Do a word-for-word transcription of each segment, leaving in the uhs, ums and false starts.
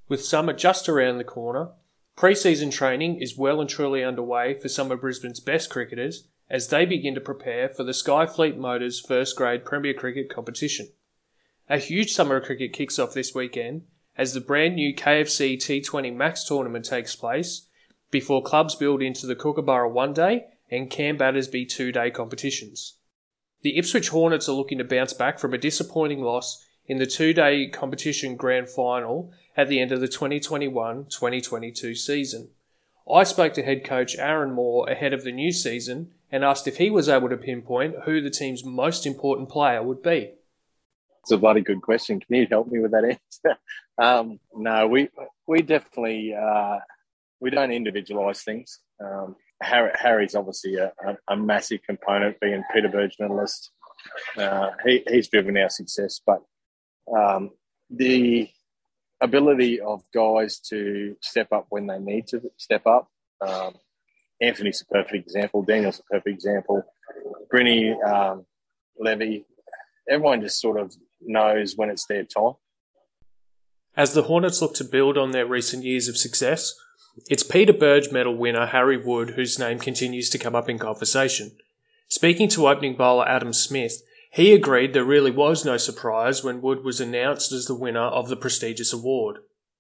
With summer just around the corner, pre-season training is well and truly underway for some of Brisbane's best cricketers as they begin to prepare for the Skyfleet Motors first grade Premier Cricket competition. A huge summer of cricket kicks off this weekend as the brand new K F C T twenty Max tournament takes place before clubs build into the Kookaburra one-day and Cam Battersby two-day competitions. The Ipswich Hornets are looking to bounce back from a disappointing loss in the two-day competition grand final at the end of the twenty twenty-one twenty twenty-two season. I spoke to head coach Aaron Moore ahead of the new season and asked if he was able to pinpoint who the team's most important player would be. It's a bloody good question. Can you help me with that answer? um, no, we we definitely uh, we don't individualise things. Um, Harry, Harry's obviously a, a, a massive component, being Peter Burge medalist. Uh, he, he's driven our success, but um, the ability of guys to step up when they need to step up. Um, Anthony's a perfect example. Daniel's a perfect example. Brinny, um, Levy, everyone just sort of knows when it's their time. As the Hornets look to build on their recent years of success, it's Peter Burge medal winner Harry Wood whose name continues to come up in conversation. Speaking to opening bowler Adam Smith, he agreed there really was no surprise when Wood was announced as the winner of the prestigious award.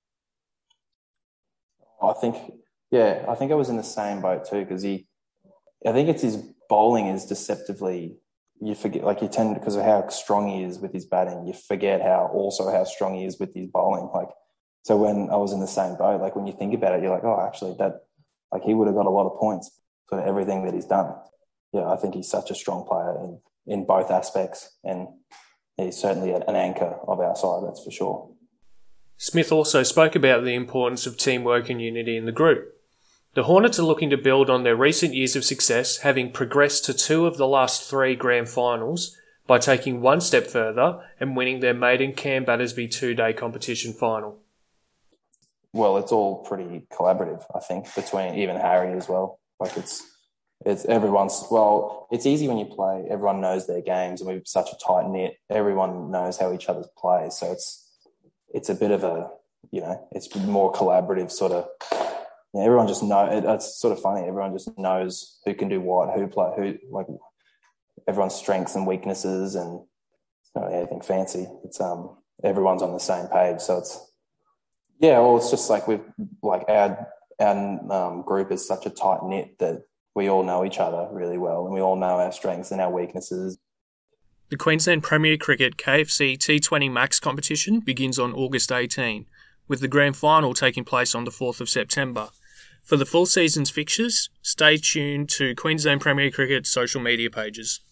I think, yeah, I think I was in the same boat too because he, I think it's his bowling is deceptively, you forget, like you tend, because of how strong he is with his batting, you forget how, also how strong he is with his bowling. Like, so when I was in the same boat, like when you think about it, you're like, oh, actually that, like he would have got a lot of points for everything that he's done. Yeah, I think he's such a strong player in, in both aspects, and he's certainly an anchor of our side, that's for sure. Smith also spoke about the importance of teamwork and unity in the group. The Hornets are looking to build on their recent years of success, having progressed to two of the last three grand finals by taking one step further and winning their maiden Cam Battersby two-day competition final. Well, it's all pretty collaborative, I think, between even Harry as well. Like it's, it's everyone's, well, it's easy when you play, everyone knows their games and we're such a tight knit, everyone knows how each other plays. So it's, it's a bit of a, you know, it's more collaborative sort of, yeah, everyone just know it, it's sort of funny. Everyone just knows who can do what, who play, who, like everyone's strengths and weaknesses and it's not anything fancy. It's, um, everyone's on the same page. So it's, yeah, well, it's just like we've, like our, our um, group is such a tight knit that we all know each other really well and we all know our strengths and our weaknesses. The Queensland Premier Cricket K F C T twenty Max competition begins on August eighteenth, with the grand final taking place on the fourth of September. For the full season's fixtures, stay tuned to Queensland Premier Cricket's social media pages.